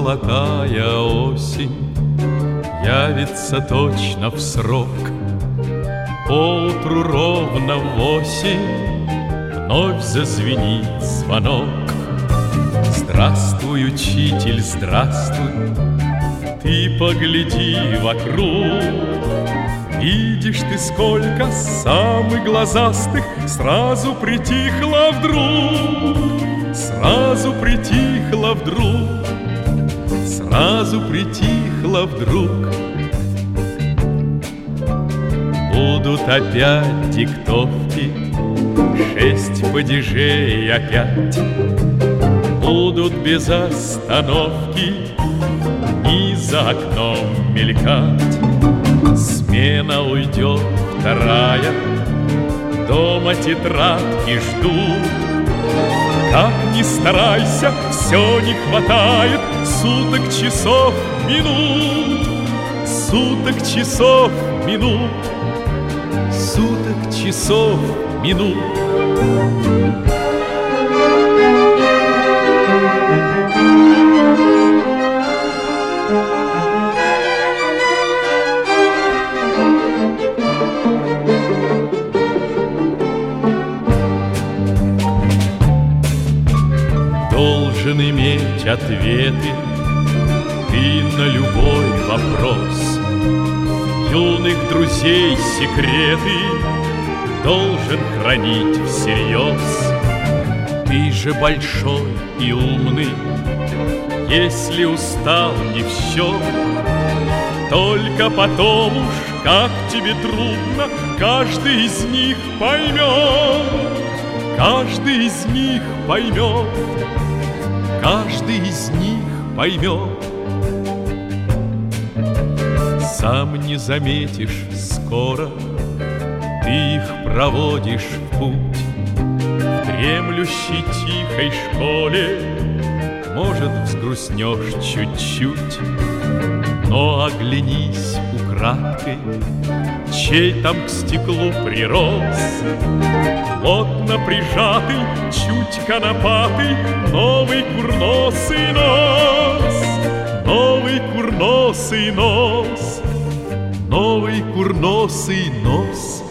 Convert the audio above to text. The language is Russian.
золотая осень явится точно в срок. Поутру ровно в 8 вновь зазвенит звонок. Здравствуй, учитель, здравствуй, ты погляди вокруг. Видишь ты, сколько самых глазастых сразу притихло вдруг. Сразу притихло вдруг. Сразу притихло вдруг. Будут опять диктовки, 6 падежей опять. Будут без остановки и за окном мелькать. Смена уйдет вторая, дома тетрадки ждут. Как ни старайся, все не хватает суток, часов, минут. Суток, часов, минут. Суток, часов, минут. Должен иметь ответы ты на любой вопрос. Юных друзей секреты должен хранить всерьез. Ты же большой и умный, если устал не все. Только потом уж, как тебе трудно, каждый из них поймет. Каждый из них поймет. Каждый из них поймет. Сам не заметишь скоро, ты их проводишь в путь. В дремлющей тихой школе, может, взгрустнешь чуть-чуть. Но оглянись украдкой, чей там к стеклу прирос. Плотно прижатый, чуть конопатый, новый курносый нос. Новый курносый нос. Новый курносый нос.